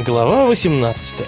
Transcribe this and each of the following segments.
Глава 18.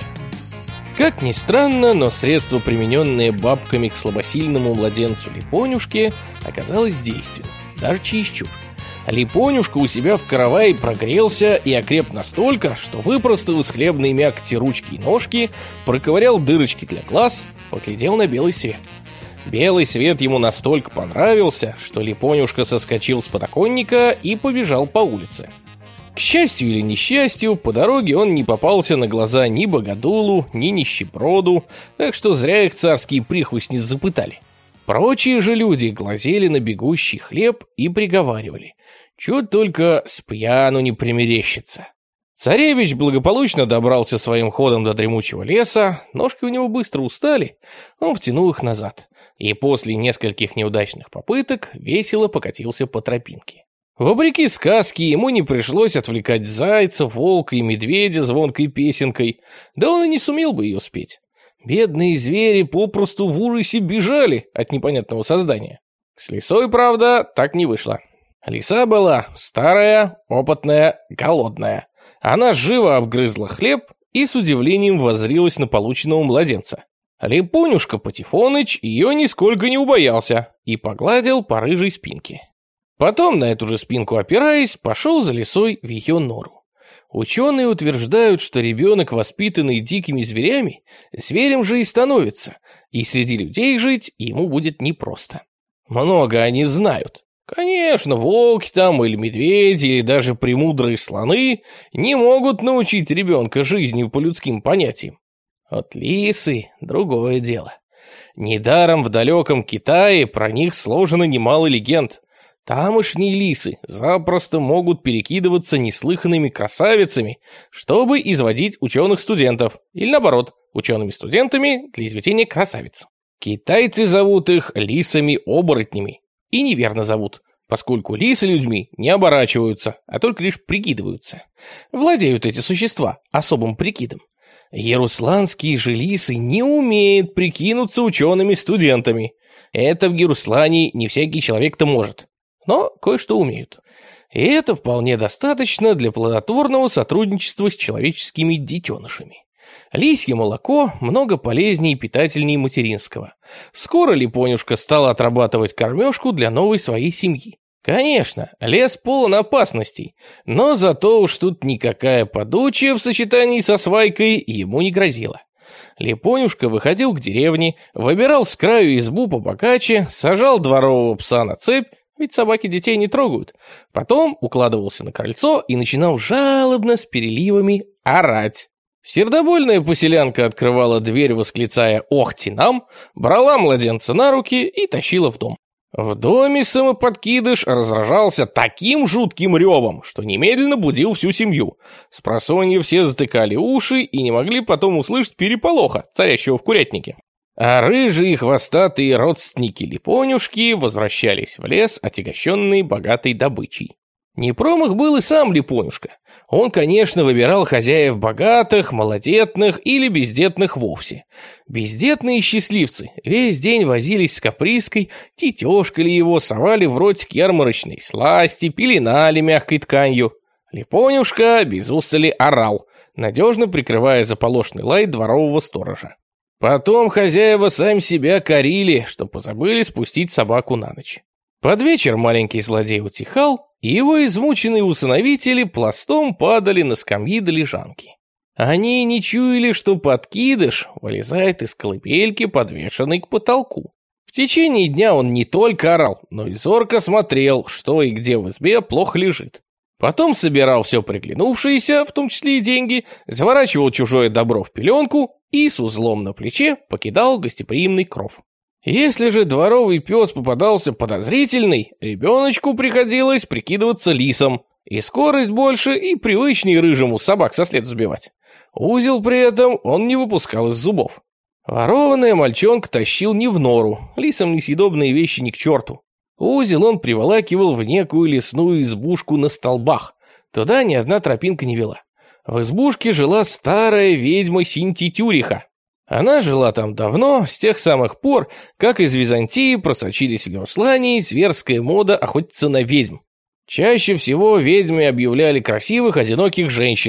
Как ни странно, но средство, примененное бабками к слабосильному младенцу Липонюшке, оказалось действенным, даже чересчур. Липонюшка у себя в каравае прогрелся и окреп настолько, что выпростал из хлебной мякоти ручки и ножки, проковырял дырочки для глаз, поглядел на белый свет. Белый свет ему настолько понравился, что Липонюшка соскочил с подоконника и побежал по улице. К счастью или несчастью, по дороге он не попался на глаза ни богодулу, ни нищеброду, так что зря их царские прихвостни запытали. Прочие же люди глазели на бегущий хлеб и приговаривали: чуть только с пьяну не примерещится. Царевич благополучно добрался своим ходом до дремучего леса, ножки у него быстро устали, он втянул их назад, и после нескольких неудачных попыток весело покатился по тропинке. Вопреки сказке, ему не пришлось отвлекать зайца, волка и медведя звонкой песенкой, да он и не сумел бы ее спеть. Бедные звери попросту в ужасе бежали от непонятного создания. С лисой, правда, так не вышло. Лиса была старая, опытная, голодная. Она живо обгрызла хлеб и с удивлением воззрилась на полученного младенца. Липонюшка Патефоныч ее нисколько не убоялся и погладил по рыжей спинке. Потом, на эту же спинку опираясь, пошел за лисой в ее нору. Ученые утверждают, что ребенок, воспитанный дикими зверями, зверем же и становится, и среди людей жить ему будет непросто. Много они знают. Конечно, волки там или медведи, или даже премудрые слоны не могут научить ребенка жизни по людским понятиям. Вот лисы — другое дело. Недаром в далеком Китае про них сложено немало легенд. Тамошние лисы запросто могут перекидываться неслыханными красавицами, чтобы изводить ученых-студентов, или наоборот, учеными-студентами для изведения красавиц. Китайцы зовут их лисами-оборотнями. И неверно зовут, поскольку лисы людьми не оборачиваются, а только лишь прикидываются. Владеют эти существа особым прикидом. Ярусланские же лисы не умеют прикинуться учеными-студентами. Это в Яруслане не всякий человек-то может. Но кое-что умеют. И это вполне достаточно для плодотворного сотрудничества с человеческими детенышами. Лисье молоко много полезнее и питательнее материнского. Скоро Липонюшка стала отрабатывать кормежку для новой своей семьи. Конечно, лес полон опасностей, но зато уж тут никакая подучая в сочетании со свайкой ему не грозила. Липонюшка выходил к деревне, выбирал с краю избу побогаче, сажал дворового пса на цепь, ведь собаки детей не трогают. Потом укладывался на крыльцо и начинал жалобно с переливами орать. Сердобольная поселянка открывала дверь, восклицая «Ох, тинам!», брала младенца на руки и тащила в дом. В доме самоподкидыш разражался таким жутким ревом, что немедленно будил всю семью. Спросонья все затыкали уши и не могли потом услышать переполоха, царящего в курятнике. А рыжие хвостатые родственники Липонюшки возвращались в лес, отягощенные богатой добычей. Не промах был и сам Липонюшка. Он, конечно, выбирал хозяев богатых, малодетных или бездетных вовсе. Бездетные счастливцы весь день возились с каприской, тетешкали его, совали в ротик ярмарочной сласти, пеленали мягкой тканью. Липонюшка без устали орал, надежно прикрывая заполошный лай дворового сторожа. Потом хозяева сами себя корили, что позабыли спустить собаку на ночь. Под вечер маленький злодей утихал, и его измученные усыновители пластом падали на скамьи до лежанки. Они не чуяли, что подкидыш вылезает из колыбельки, подвешенной к потолку. В течение дня он не только орал, но и зорко смотрел, что и где в избе плохо лежит. Потом собирал все приглянувшееся, в том числе и деньги, заворачивал чужое добро в пеленку и с узлом на плече покидал гостеприимный кров. Если же дворовый пес попадался подозрительный, ребеночку приходилось прикидываться лисом, и скорость больше, и привычнее рыжему собак со след сбивать. Узел при этом он не выпускал из зубов. Ворованная мальчонка тащил не в нору, лисам несъедобные вещи ни к черту. Узел он приволакивал в некую лесную избушку на столбах, туда ни одна тропинка не вела. В избушке жила старая ведьма Синтитюриха. Она жила там давно, с тех самых пор, как из Византии просочились в Яруслане зверская мода охотиться на ведьм. Чаще всего ведьмы объявляли красивых, одиноких женщин.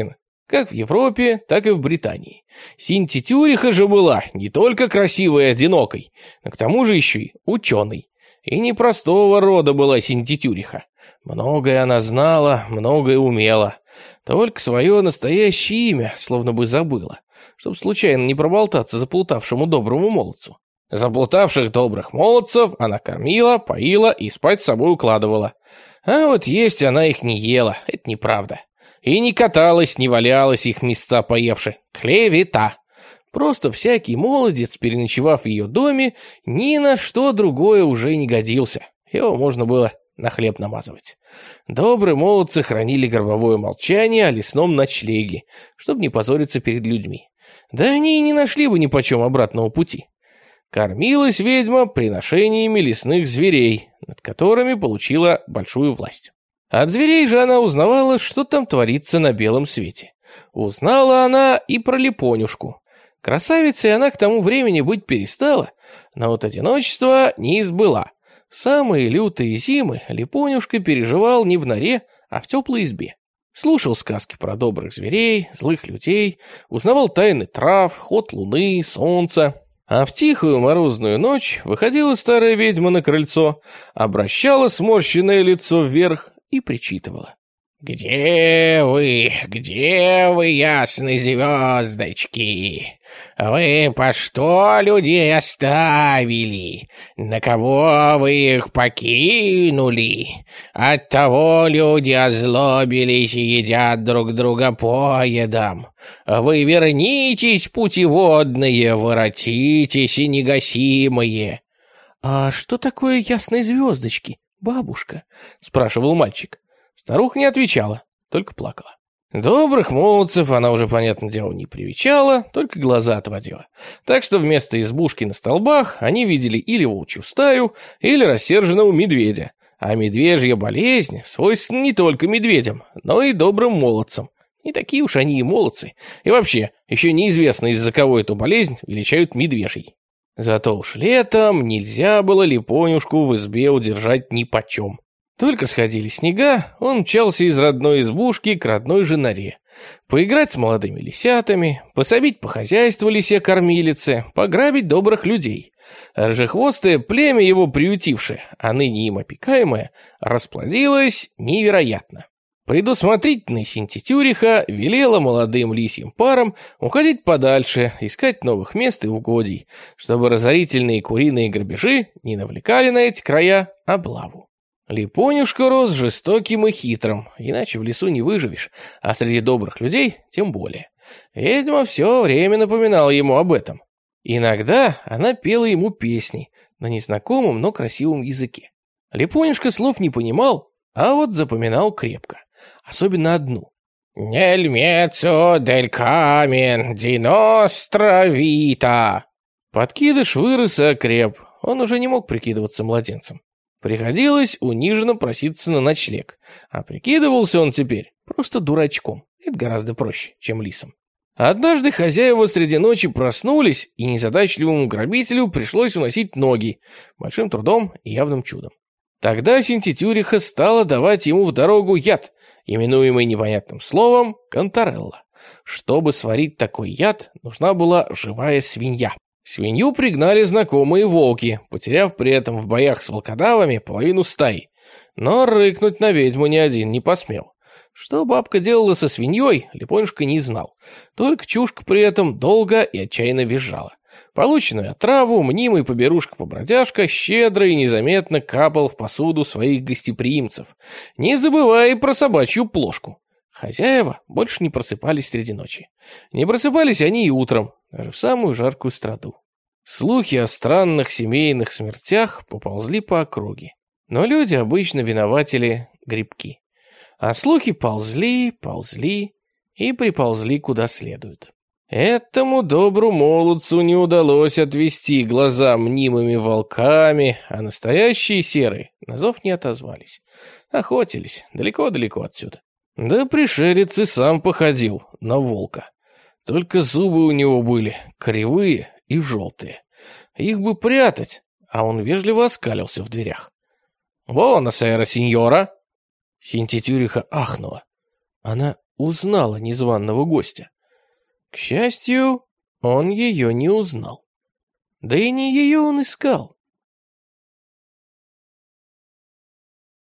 как в Европе, так и в Британии. Синтитюриха же была не только красивой и одинокой, но к тому же еще и ученой. И непростого рода была Синтитюриха. Многое она знала, многое умела. Только свое настоящее имя словно бы забыла, чтобы случайно не проболтаться заплутавшему доброму молодцу. Заплутавших добрых молодцев она кормила, поила и спать с собой укладывала. А вот есть она их не ела, это неправда. И не каталась, не валялась их места поевши. Клевета. Просто всякий молодец, переночевав в ее доме, ни на что другое уже не годился. Его можно было на хлеб намазывать. Добрые молодцы хранили гробовое молчание о лесном ночлеге, чтобы не позориться перед людьми. Да они и не нашли бы нипочем обратного пути. Кормилась ведьма приношениями лесных зверей, над которыми получила большую власть. От зверей же она узнавала, что там творится на белом свете. Узнала она и про Липонюшку. Красавицей она к тому времени быть перестала, но вот одиночество не избыла. Самые лютые зимы Липонюшка переживал не в норе, а в теплой избе. Слушал сказки про добрых зверей, злых людей, узнавал тайны трав, ход луны, солнца. А в тихую морозную ночь выходила старая ведьма на крыльцо, обращала сморщенное лицо вверх и причитывала. Где вы, ясные звездочки? Вы по что людей оставили? На кого вы их покинули? Оттого люди озлобились и едят друг друга поедом. Вы вернитесь, путеводные, воротитесь и негасимые. — А что такое ясные звездочки, бабушка? — спрашивал мальчик. Старуха не отвечала, только плакала. Добрых молодцев она уже, понятное дело, не привечала, только глаза отводила. Так что вместо избушки на столбах они видели или волчью стаю, или рассерженного медведя. А медвежья болезнь свойственна не только медведям, но и добрым молодцам. Не такие уж они и молодцы. И вообще, еще неизвестно, из-за кого эту болезнь величают медвежьей. Зато уж летом нельзя было Липонюшку в избе удержать нипочем. Только сходили снега, он мчался из родной избушки к родной же норе. Поиграть с молодыми лисятами, пособить по хозяйству лисе-кормилице, пограбить добрых людей. Рыжехвостое племя его приютившее, а ныне им опекаемое, расплодилось невероятно. Предусмотрительная Синтитюриха велела молодым лисьим парам уходить подальше, искать новых мест и угодий, чтобы разорительные куриные грабежи не навлекали на эти края облаву. Липонюшка рос жестоким и хитрым, иначе в лесу не выживешь, а среди добрых людей тем более. Ведьма все время напоминала ему об этом. Иногда она пела ему песни на незнакомом, но красивом языке. Липонюшка слов не понимал, а вот запоминал крепко, особенно одну. «Нель мецо дель камен ди ностра вита». Подкидыш вырос и окреп, он уже не мог прикидываться младенцем. Приходилось униженно проситься на ночлег, а прикидывался он теперь просто дурачком. Это гораздо проще, чем лисом. Однажды хозяева среди ночи проснулись, и незадачливому грабителю пришлось уносить ноги, большим трудом и явным чудом. Тогда Синтитюриха стала давать ему в дорогу яд, именуемый непонятным словом «конторелла». Чтобы сварить такой яд, нужна была живая свинья. Свинью пригнали знакомые волки, потеряв при этом в боях с волкодавами половину стаи. Но рыкнуть на ведьму ни один не посмел. Что бабка делала со свиньей, Липонюшка не знал. Только чушка при этом долго и отчаянно визжала. Полученную отраву мнимый поберушка-побродяжка щедро и незаметно капал в посуду своих гостеприимцев, не забывая и про собачью плошку. Хозяева больше не просыпались среди ночи. Не просыпались они и утром, даже в самую жаркую страду. Слухи о странных семейных смертях поползли по округе. Но люди обычно виноватили грибки. А слухи ползли и приползли куда следует. Этому добру молодцу не удалось отвести глаза мнимыми волками, а настоящие серые на зов не отозвались. Охотились далеко-далеко отсюда. Да пришелец и сам походил на волка. Только зубы у него были кривые и желтые. Их бы прятать, а он вежливо оскалился в дверях. «Бонасера, сеньора!» Синтитюриха ахнула. Она узнала незваного гостя. К счастью, он ее не узнал. Да и не ее он искал.